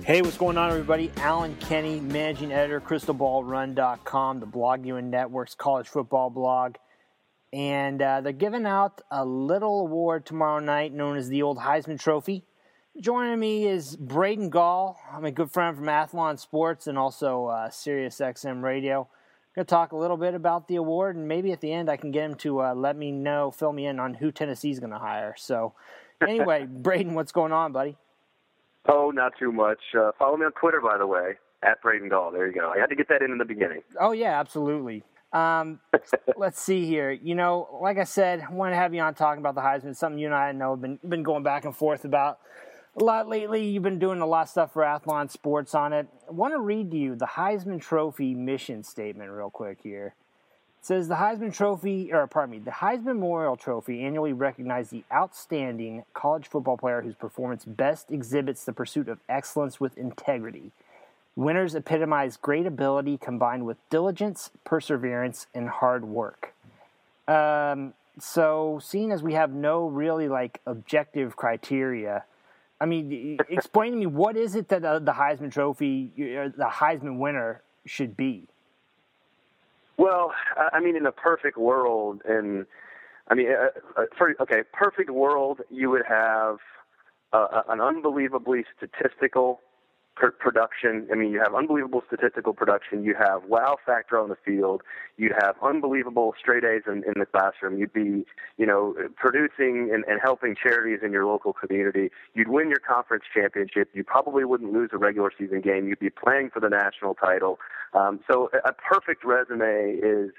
Hey, what's going on, everybody? Alan Kenny, managing editor, crystalballrun.com, the blog you and network's college football blog. And they're giving out a little award tomorrow night known as the old Heisman Trophy. Joining me is Braden Gall. I'm a good friend from Athlon Sports and also Sirius XM Radio. I'm going to talk a little bit about the award, and maybe at the end I can get him to fill me in on who Tennessee's going to hire. So anyway, Braden, what's going on, buddy? Oh, not too much. Follow me on Twitter, by the way, at Braden Gall. There you go. I had to get that in the beginning. Oh, yeah, absolutely. Let's see here. You know, like I said, I wanted to have you on talking about the Heisman, something you and I know have been going back and forth about a lot lately. You've been doing a lot of stuff for Athlon Sports on it. I want to read to you the Heisman Trophy mission statement real quick here. It says the Heisman Memorial Trophy annually recognizes the outstanding college football player whose performance best exhibits the pursuit of excellence with integrity. Winners epitomize great ability combined with diligence, perseverance, and hard work. So seeing as we have no really objective criteria, I mean, explain to me, what is it that the Heisman Trophy, the Heisman winner should be? Well, I mean, in a perfect world, perfect world, you would have an unbelievably statistical production. I mean, you have unbelievable statistical production. You have wow factor on the field. You'd have unbelievable straight A's in the classroom. You'd be, producing and helping charities in your local community. You'd win your conference championship. You probably wouldn't lose a regular season game. You'd be playing for the national title. So a perfect resume is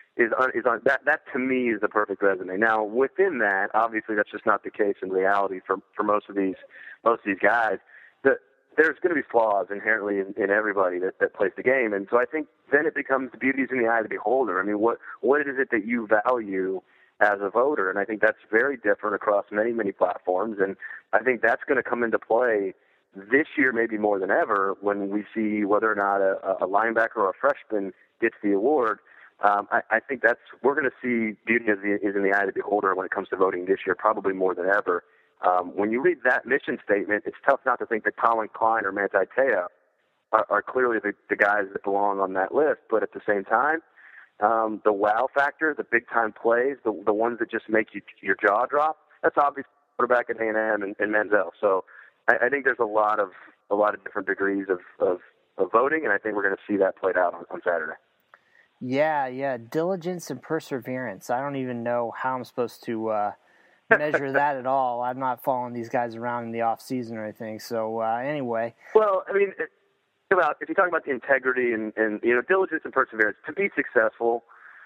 on that to me is the perfect resume. Now within that, obviously that's just not the case in reality for most of these guys. There's going to be flaws inherently in everybody that plays the game, and so I think then it becomes the beauty is in the eye of the beholder. I mean, what is it that you value as a voter? And I think that's very different across many platforms, and I think that's going to come into play this year maybe more than ever when we see whether or not a linebacker or a freshman gets the award. I think we're going to see beauty is in the eye of the beholder when it comes to voting this year, probably more than ever. When you read that mission statement, it's tough not to think that Colin Klein or Manti Te'o are clearly the guys that belong on that list. But at the same time, the wow factor, the big-time plays, the ones that just make your jaw drop, that's obviously quarterback at A&M and Manziel. So I think there's a lot of different degrees of voting, and I think we're going to see that played out on Saturday. Yeah, diligence and perseverance. I don't even know how I'm supposed to measure that at all. I'm not following these guys around in the off season or anything. So anyway. Well, I mean, if you talk about the integrity and diligence and perseverance, to be successful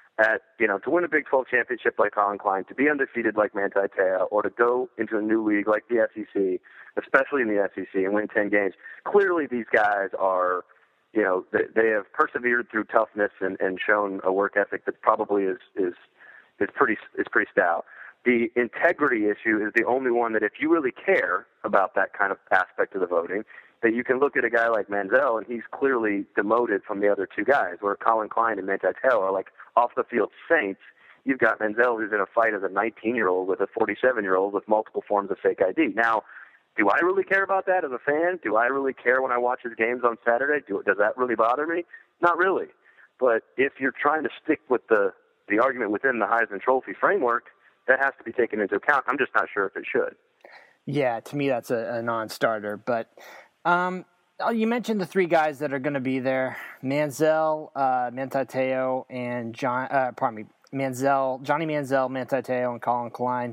to win a Big 12 championship like Colin Klein, to be undefeated like Manti Te'o, or to go into a new league like the SEC, especially in the SEC, and win 10 games, clearly these guys are, they have persevered through toughness and shown a work ethic that probably is pretty stout. The integrity issue is the only one that if you really care about that kind of aspect of the voting, that you can look at a guy like Manziel, and he's clearly demoted from the other two guys, where Colin Klein and Manti Te'o are like off-the-field saints. You've got Manziel who's in a fight as a 19-year-old with a 47-year-old with multiple forms of fake ID. Now, do I really care about that as a fan? Do I really care when I watch his games on Saturday? Does that really bother me? Not really. But if you're trying to stick with the argument within the Heisman Trophy framework, that has to be taken into account. I'm just not sure if it should. Yeah, to me that's a non-starter. But you mentioned the three guys that are going to be there: Manziel, Manti Te'o, and Johnny Manziel, Manti Te'o, and Colin Klein.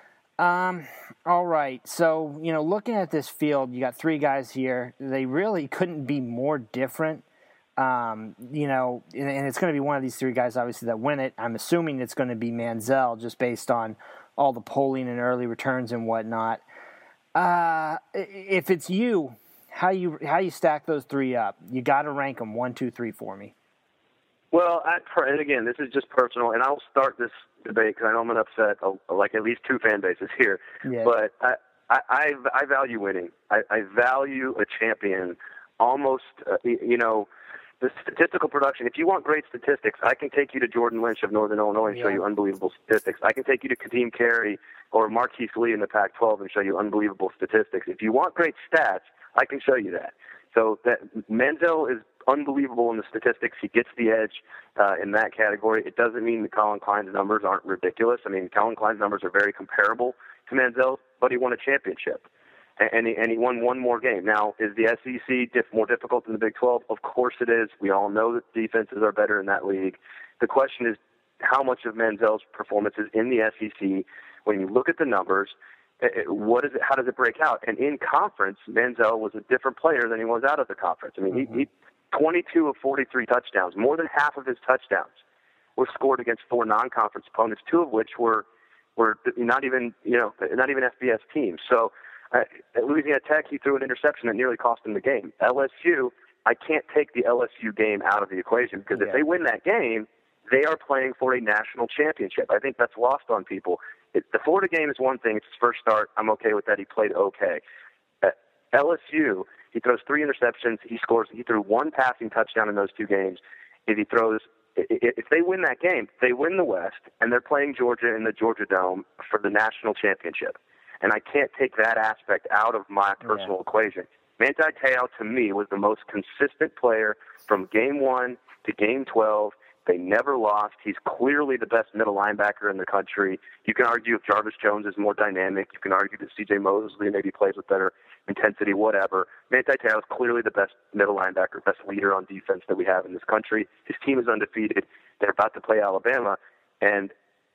All right. So looking at this field, you got three guys here. They really couldn't be more different. And it's going to be one of these three guys, obviously, that win it. I'm assuming it's going to be Manziel, just based on all the polling and early returns and whatnot. If it's you, how you stack those three up? You got to rank them 1, 2, 3 for me. Well, and again, this is just personal, and I'll start this debate because I know I'm going to upset like at least two fan bases here. Yeah. But I value winning. I value a champion almost, the statistical production. If you want great statistics, I can take you to Jordan Lynch of Northern Illinois and show you unbelievable statistics. I can take you to Kadeem Carey or Marquise Lee in the Pac-12 and show you unbelievable statistics. If you want great stats, I can show you that. So that Manziel is unbelievable in the statistics. He gets the edge in that category. It doesn't mean that Colin Klein's numbers aren't ridiculous. I mean, Colin Klein's numbers are very comparable to Manziel's, but he won a championship. And he won one more game. Now, is the SEC more difficult than the Big 12? Of course it is. We all know that defenses are better in that league. The question is how much of Manziel's performance is in the SEC. When you look at the numbers, what is it? How does it break out? And in conference, Manziel was a different player than he was out of the conference. I mean, he 22 of 43 touchdowns. More than half of his touchdowns were scored against 4 non-conference opponents, 2 of which were not even FBS teams. So at Louisiana Tech, he threw an interception that nearly cost him the game. LSU, I can't take the LSU game out of the equation because if they win that game, they are playing for a national championship. I think that's lost on people. The Florida game is one thing. It's his first start. I'm okay with that. He played okay. At LSU, he throws 3 interceptions. He threw 1 passing touchdown in those 2 games. If they win that game, they win the West, and they're playing Georgia in the Georgia Dome for the national championship. And I can't take that aspect out of my personal equation. Manti Te'o, to me, was the most consistent player from game 1 to game 12. They never lost. He's clearly the best middle linebacker in the country. You can argue if Jarvis Jones is more dynamic. You can argue that C.J. Mosley maybe plays with better intensity, whatever. Manti Te'o is clearly the best middle linebacker, best leader on defense that we have in this country. His team is undefeated. They're about to play Alabama, and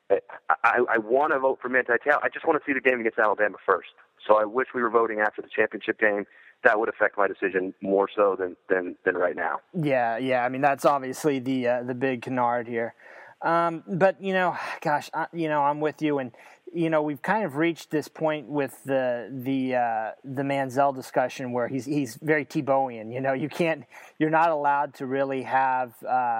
I want to vote for Manti Te'o. I just want to see the game against Alabama first. So I wish we were voting after the championship game. That would affect my decision more so than right now. Yeah. I mean, that's obviously the big canard here. But gosh, I'm with you, and we've kind of reached this point with the Manziel discussion where he's very Tebowian. You're not allowed to really have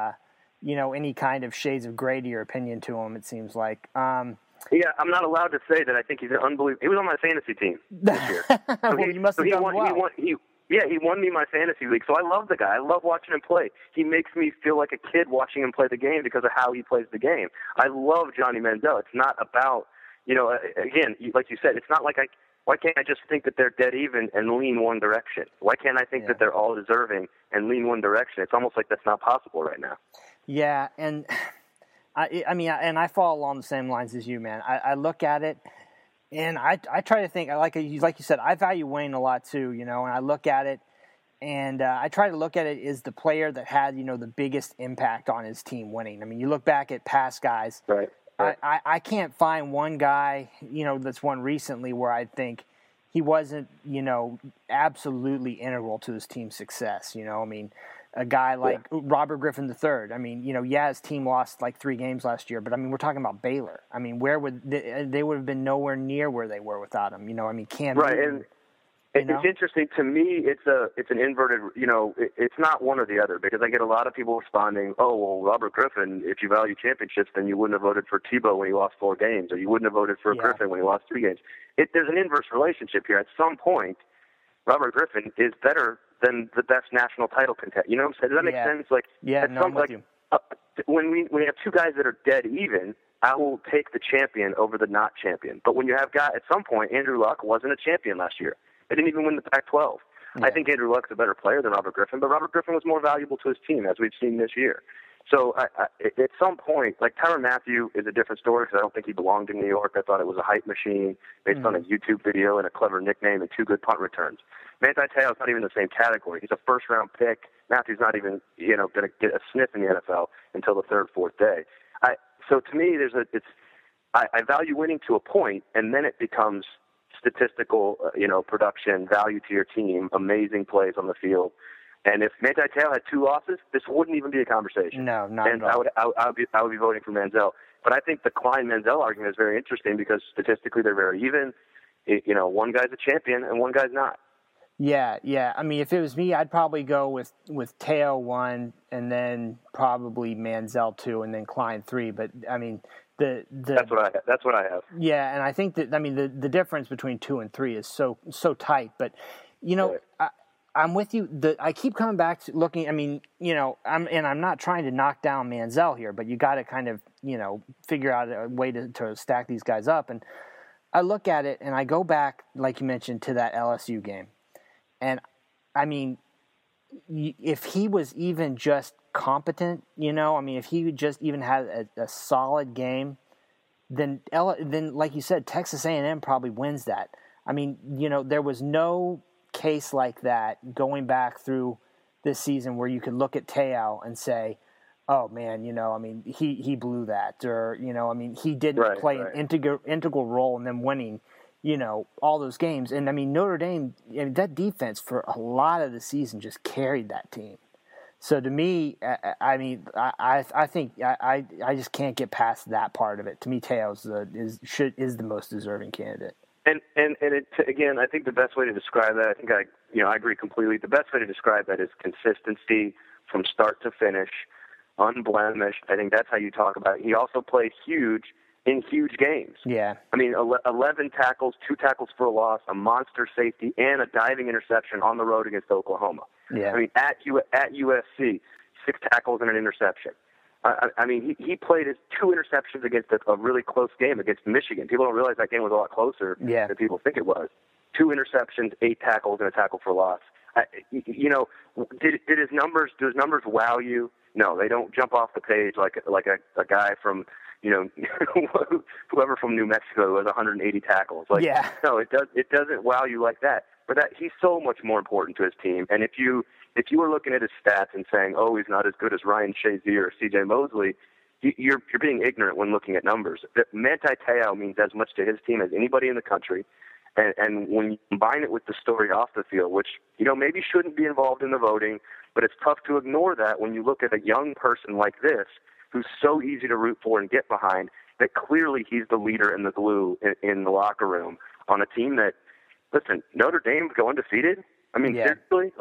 any kind of shades of gray to your opinion to him. It seems like. Yeah, I'm not allowed to say that I think he's an unbelievable. He was on my fantasy team this year. So well, you must have done well. He won me my fantasy league. So I love the guy. I love watching him play. He makes me feel like a kid watching him play the game because of how he plays the game. I love Johnny Manziel. It's not about, again, like you said, it's not like why can't I just think that they're dead even and lean one direction? Why can't I think that they're all deserving and lean one direction? It's almost like that's not possible right now. Yeah, and I mean, I fall along the same lines as you, man. I look at it, and I try to think, like you said, I value Wayne a lot too, and I look at it, and I try to look at it as the player that had, the biggest impact on his team winning. I mean, you look back at past guys. Right. I can't find one guy, that's won recently where I think he wasn't, absolutely integral to his team's success. I mean, a guy like Robert Griffin III. I mean, his team lost like 3 games last year, but I mean, we're talking about Baylor. I mean, where would they would have been nowhere near where they were without him. I mean, Cam Newton, and it's interesting to me. It's an inverted. It's not one or the other because I get a lot of people responding, "Oh, well, Robert Griffin. If you value championships, then you wouldn't have voted for Tebow when he lost 4 games, or you wouldn't have voted for Griffin when he lost 3 games." There's an inverse relationship here. At some point, Robert Griffin is better than the best national title contender. You know what I'm saying? Does that make sense? Like, I'm with you. When we have 2 guys that are dead even, I will take the champion over the not champion. But when you have at some point, Andrew Luck wasn't a champion last year. They didn't even win the Pac-12. Yeah. I think Andrew Luck's a better player than Robert Griffin, but Robert Griffin was more valuable to his team, as we've seen this year. So at some point, like Tyrann Mathieu is a different story because I don't think he belonged in New York. I thought it was a hype machine based on a YouTube video and a clever nickname and 2 good punt returns. Manti Te'o is not even the same category. He's a first-round pick. Matthew's not even going to get a sniff in the NFL until the 3rd, 4th day. So to me, I value winning to a point, and then it becomes statistical, production, value to your team, amazing plays on the field. And if Manti Te'o had 2 losses, this wouldn't even be a conversation. No, not at all. I would be voting for Manziel. But I think the Klein-Manziel argument is very interesting because statistically they're very even. One guy's a champion and one guy's not. Yeah. I mean, if it was me, I'd probably go with Te'o 1 and then probably Manziel 2 and then Klein 3. But I mean, that's what I have. Yeah, and I think that the difference between 2 and 3 is so tight. But I'm with you. I keep coming back to looking. I mean, I'm not trying to knock down Manziel here, but you got to kind of figure out a way to stack these guys up. And I look at it and I go back, like you mentioned, to that LSU game. And I mean, if he was even just competent, if he just even had a solid game, then like you said, Texas A&M probably wins that. I mean, there was no case like that going back through this season where you could look at Te'o and say, oh man, he blew that, or he didn't play an integral role in them winning, all those games. And Notre Dame, that defense for a lot of the season just carried that team. So to me, I think I just can't get past that part of it. To me, Te'o is the most deserving candidate. And again, I think the best way to describe that, I agree completely. The best way to describe that is consistency from start to finish, unblemished. I think that's how you talk about it. He also played huge in huge games. Yeah. 11 tackles, 2 tackles for a loss, a monster safety, and a diving interception on the road against Oklahoma. Yeah. At USC, 6 tackles and an interception. He played his 2 interceptions against a really close game against Michigan. People don't realize that game was a lot closer than people think it was. 2 interceptions, 8 tackles, and a tackle for loss. Did his numbers? Do his numbers wow you? No, they don't jump off the page like a guy from whoever from New Mexico who has 180 tackles. No, it doesn't wow you like that. But he's so much more important to his team. And if you were looking at his stats and saying, oh, he's not as good as Ryan Shazier or C.J. Mosley, you're being ignorant when looking at numbers. Manti Te'o means as much to his team as anybody in the country. And when you combine it with the story off the field, which, maybe shouldn't be involved in the voting, but it's tough to ignore that when you look at a young person like this who's so easy to root for and get behind, that clearly he's the leader and the glue in the locker room on a team that, listen, Notre Dame go undefeated? Seriously?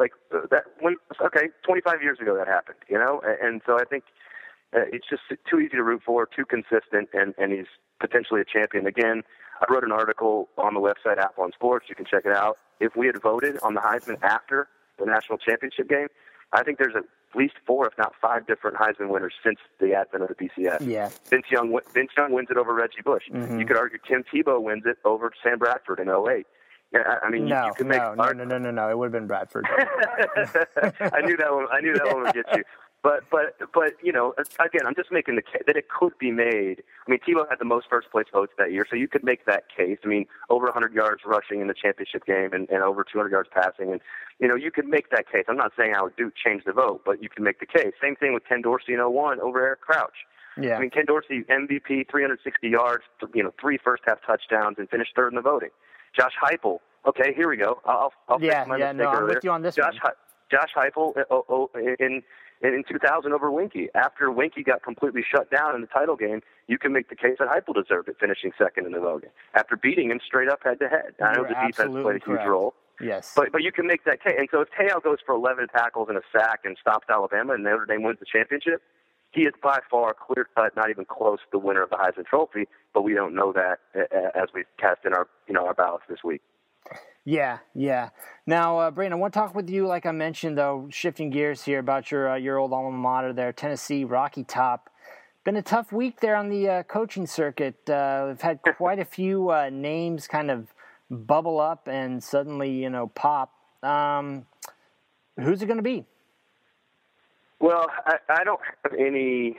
25 years ago that happened, And so I think it's just too easy to root for, too consistent, and he's potentially a champion. Again, I wrote an article on the website Athlon Sports. You can check it out. If we had voted on the Heisman after the national championship game, I think there's at least 4, if not 5 different Heisman winners since the advent of the BCS. Yeah. Vince Young wins it over Reggie Bush. Mm-hmm. You could argue Tim Tebow wins it over Sam Bradford in 2008. No, it would have been Bradford. I knew that one would get you. But again, I'm just making the case that it could be made. Tebow had the most first-place votes that year, so you could make that case. Over 100 yards rushing in the championship game and over 200 yards passing. And, you could make that case. I'm not saying I would change the vote, but you can make the case. Same thing with Ken Dorsey in 2001 over Eric Crouch. Yeah. Ken Dorsey, MVP, 360 yards, 3 first-half touchdowns, and finished 3rd in the voting. Josh Heupel. Okay, here we go. I'll fix my mistake earlier. I'm with you on this one. Josh Heupel in 2000 over Winkie. After Winkie got completely shut down in the title game, you can make the case that Heupel deserved it, finishing 2nd in the voting. After beating him straight up head-to-head. I know the defense played a huge role. Yes. But you can make that case. And so if Te'o goes for 11 tackles and a sack and stops Alabama and Notre Dame wins the championship, he is by far clear-cut, not even close, the winner of the Heisman Trophy. But we don't know that as we cast in our ballots this week. Yeah. Now, Brandon, I want to talk with you, like I mentioned, though, shifting gears here about your old alma mater there, Tennessee, Rocky Top. Been a tough week there on the coaching circuit. We've had quite a few names kind of bubble up and suddenly, pop. Who's it going to be? Well, I don't have any.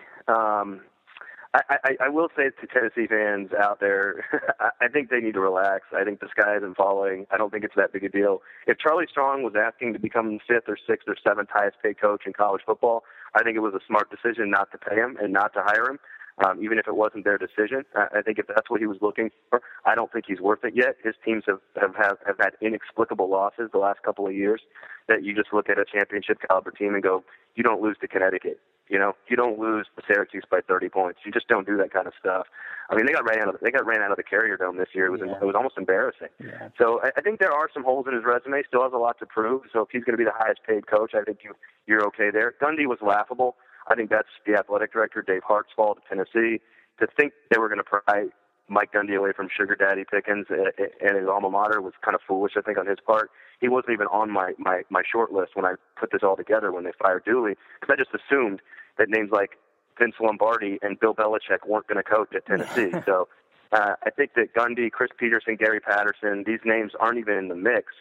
I will say to Tennessee fans out there, I think they need to relax. I think the sky isn't falling. I don't think it's that big a deal. If Charlie Strong was asking to become the 5th or 6th or 7th highest paid coach in college football, I think it was a smart decision not to pay him and not to hire him, even if it wasn't their decision. I think if that's what he was looking for, I don't think he's worth it yet. His teams have had inexplicable losses the last couple of years that you just look at a championship caliber team and go, you don't lose to Connecticut. You don't lose to Syracuse by 30 points. You just don't do that kind of stuff. They got ran out of the Carrier Dome this year. It was almost embarrassing. Yeah. So I think there are some holes in his resume. Still has a lot to prove. So if he's going to be the highest paid coach, I think you're okay there. Gundy was laughable. I think that's the athletic director, Dave Hart's fault at Tennessee. To think they were going to pry Mike Gundy away from Sugar Daddy Pickens and his alma mater was kind of foolish, I think, on his part. He wasn't even on my short list when I put this all together when they fired Dooley, because I just assumed that names like Vince Lombardi and Bill Belichick weren't going to coach at Tennessee. So I think that Gundy, Chris Peterson, Gary Patterson, these names aren't even in the mix.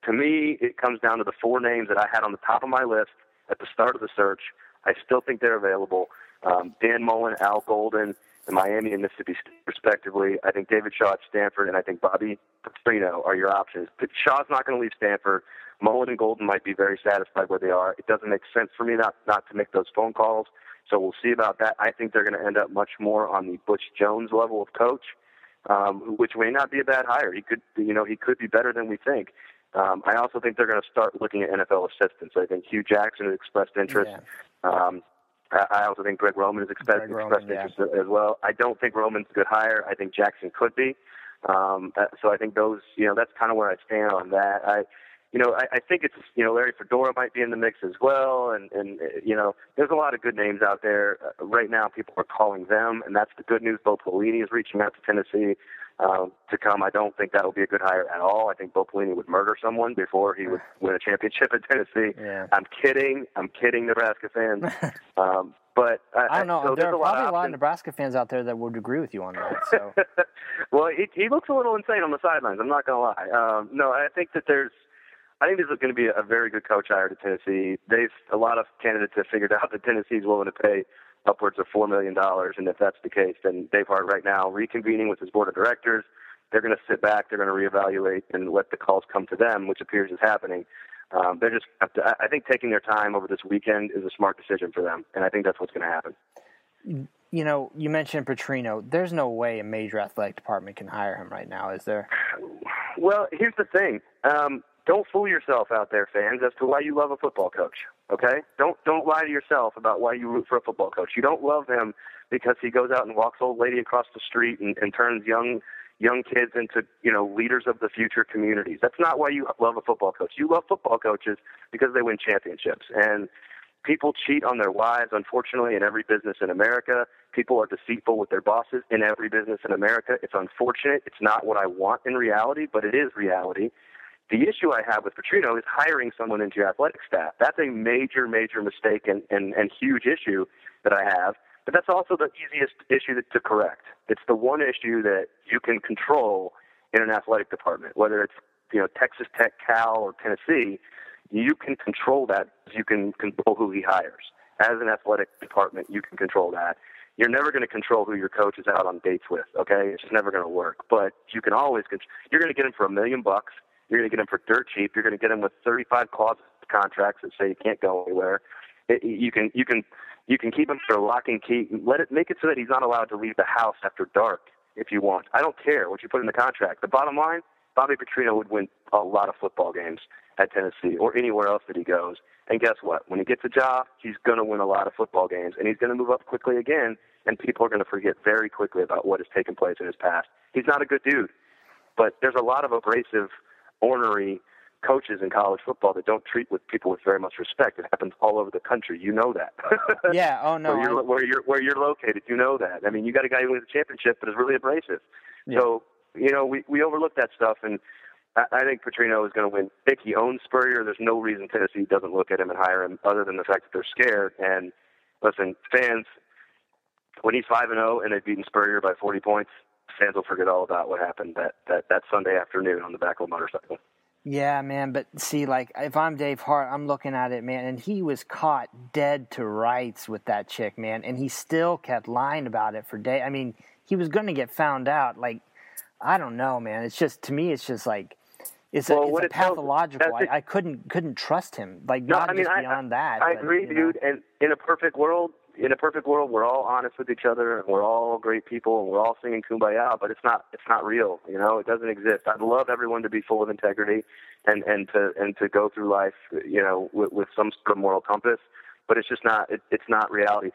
to me, it comes down to the 4 names that I had on the top of my list at the start of the search. I still think they're available. Dan Mullen, Al Golden, in Miami and Mississippi State, respectively. I think David Shaw at Stanford, and I think Bobby Petrino are your options. But Shaw's not going to leave Stanford. Mullen and Golden might be very satisfied where they are. It doesn't make sense for me not to make those phone calls. So we'll see about that. I think they're going to end up much more on the Butch Jones level of coach, which may not be a bad hire. He could be better than we think. I also think they're going to start looking at NFL assistants. I think Hugh Jackson has expressed interest. Yeah. I also think Greg Roman has expressed interest as well. I don't think Roman's a good hire. I think Jackson could be. So I think those, that's kind of where I stand on that. I think it's, Larry Fedora might be in the mix as well. And there's a lot of good names out there. Right now, people are calling them, and that's the good news. Bo Pelini is reaching out to Tennessee to come. I don't think that will be a good hire at all. I think Bo Pelini would murder someone before he would win a championship at Tennessee. Yeah. I'm kidding, Nebraska fans. But I don't know. So there are probably a lot of Nebraska fans out there that would agree with you on that. So, well, he looks a little insane on the sidelines. I'm not going to lie. No, I think this is going to be a very good coach hire to Tennessee. A lot of candidates have figured out that Tennessee's willing to pay upwards of $4 million, and if that's the case, then Dave Hart right now reconvening with his board of directors. They're going to sit back, they're going to reevaluate, and let the calls come to them, which appears is happening. I think taking their time over this weekend is a smart decision for them, and I think that's what's going to happen. You mentioned Petrino. There's no way a major athletic department can hire him right now, is there? Well, here's the thing. Don't fool yourself out there, fans, as to why you love a football coach. Okay? Don't lie to yourself about why you root for a football coach. You don't love him because he goes out and walks old lady across the street and turns young kids into, leaders of the future communities. That's not why you love a football coach. You love football coaches because they win championships. And people cheat on their wives, unfortunately, in every business in America. People are deceitful with their bosses in every business in America. It's unfortunate. It's not what I want in reality, but it is reality. The issue I have with Petrino is hiring someone into your athletic staff. That's a major, major mistake and huge issue that I have. But that's also the easiest issue to correct. It's the one issue that you can control in an athletic department, whether it's Texas Tech, Cal, or Tennessee. You can control that. You can control who he hires. As an athletic department, you can control that. You're never going to control who your coach is out on dates with. Okay, it's just never going to work. But you can always. You're going to get him for $1 million. You're going to get him for dirt cheap. You're going to get him with 35 clause contracts that say he can't go anywhere. You can keep him for lock and key. Make it so that he's not allowed to leave the house after dark if you want. I don't care what you put in the contract. The bottom line, Bobby Petrino would win a lot of football games at Tennessee or anywhere else that he goes. And guess what? When he gets a job, he's going to win a lot of football games, and he's going to move up quickly again, and people are going to forget very quickly about what has taken place in his past. He's not a good dude, but there's a lot of abrasive, ornery coaches in college football that don't treat people with very much respect. It happens all over the country. You know that. Yeah. Oh no. Where you're located, you know that. I mean, you got a guy who wins a championship but is really abrasive. Yeah. So we overlook that stuff, and I think Petrino is going to win. I think he owns Spurrier. There's no reason Tennessee doesn't look at him and hire him, other than the fact that they're scared. And listen, fans, when he's 5-0 and they've beaten Spurrier by 40 points, fans will forget all about what happened that Sunday afternoon on the back of a motorcycle. Yeah, man, but see, like, if I'm Dave Hart, I'm looking at it, man, and he was caught dead to rights with that chick, man, and he still kept lying about it for days. I mean, he was going to get found out. Like, I don't know, man. It's just, to me, it's just like, it's a pathological. I couldn't trust him. Like, beyond that. I agree, dude. And in a perfect world, we're all honest with each other, and we're all great people, and we're all singing Kumbaya. But it's not real. It doesn't exist. I'd love everyone to be full of integrity, and to go through life, with some sort of moral compass. But it's just not. It's not reality.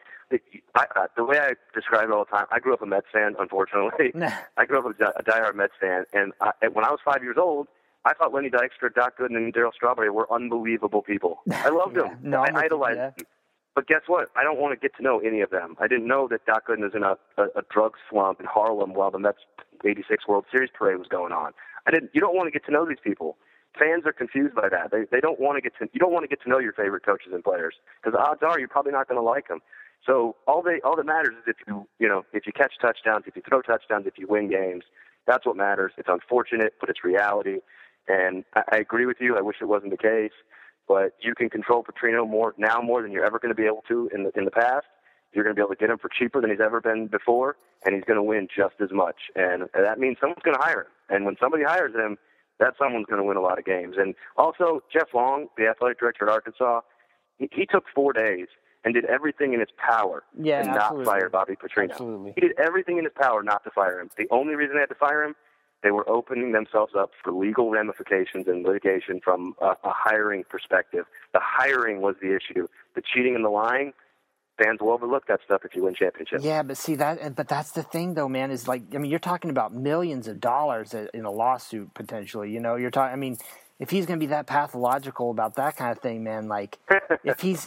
The way I describe it all the time, I grew up a Mets fan. Unfortunately, I grew up a diehard Mets fan, and when I was 5 years old, I thought Lenny Dykstra, Doc Gooden, and Darryl Strawberry were unbelievable people. I loved them. I idolized them. But guess what? I don't want to get to know any of them. I didn't know that Doc Gooden was in a drug slump in Harlem while the Mets '86 World Series parade was going on. You don't want to get to know these people. Fans are confused by that. They don't want to get to. You don't want to get to know your favorite coaches and players, because odds are you're probably not going to like them. So all that matters is if you catch touchdowns, if you throw touchdowns, if you win games. That's what matters. It's unfortunate, but it's reality. And I agree with you. I wish it wasn't the case. But you can control Petrino more than you're ever going to be able to in the past. You're going to be able to get him for cheaper than he's ever been before, and he's going to win just as much. And that means someone's going to hire him. And when somebody hires him, that someone's going to win a lot of games. And also, Jeff Long, the athletic director at Arkansas, he took 4 days and did everything in his power to not fire Bobby Petrino. Absolutely. He did everything in his power not to fire him. The only reason they had to fire him, they were opening themselves up for legal ramifications and litigation from a hiring perspective. The hiring was the issue. The cheating and the lying, fans will overlook that stuff if you win championships. Yeah, but see but that's the thing though, man, is like, I mean, you're talking about millions of dollars in a lawsuit potentially, you know, you're talking, I mean, if he's going to be that pathological about that kind of thing, man, like if he's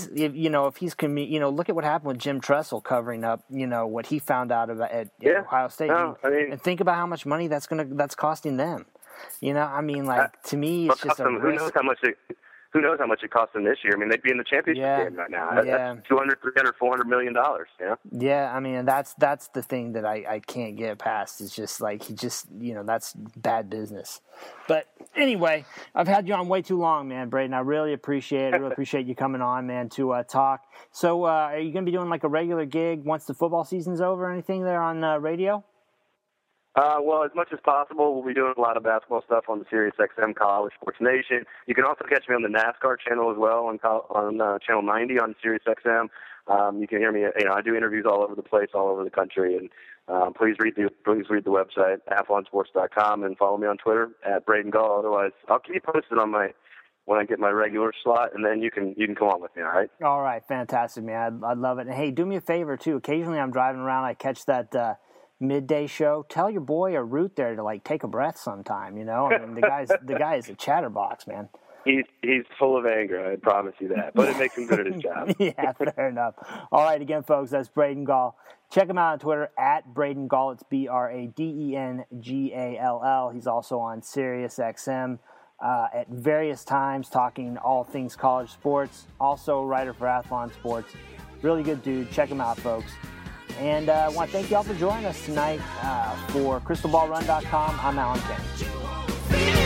look at what happened with Jim Tressel covering up, you know, what he found out about at Ohio State. No, and think about how much money that's costing them. You know, I mean, like to me, it's just who knows how much it cost them this year? I mean, they'd be in the championship game right now. That's $200, $300, $400 million. Yeah. Yeah, I mean, that's the thing that I can't get past. It's just like that's bad business. But anyway, I've had you on way too long, man, Braden. I really appreciate it. I really appreciate you coming on, man, to talk. So, are you going to be doing like a regular gig once the football season's over? Or anything there on radio? Well, as much as possible, we'll be doing a lot of basketball stuff on the SiriusXM College Sports Nation. You can also catch me on the NASCAR channel as well on Channel 90 on SiriusXM. You can hear me. You know, I do interviews all over the place, all over the country, and please read the website athlonsports.com and follow me on Twitter at Braden Gall. Otherwise, I'll keep you posted on when I get my regular slot, and then you can come on with me. All right. All right, fantastic, man. I'd love it. And hey, do me a favor too. Occasionally, I'm driving around. I catch that midday show. Tell your boy or Root there to like take a breath sometime. You know, I mean, the guy is a chatterbox, man. He's full of anger. I promise you that. But it makes him good at his job. Yeah, fair enough. All right, again, folks, that's Braden Gall. Check him out on Twitter at Braden Gall. It's BradenGall. He's also on SiriusXM at various times, talking all things college sports. Also a writer for Athlon Sports. Really good dude. Check him out, folks. And I want to thank you all for joining us tonight for CrystalBallRun.com. I'm Alan Kenny.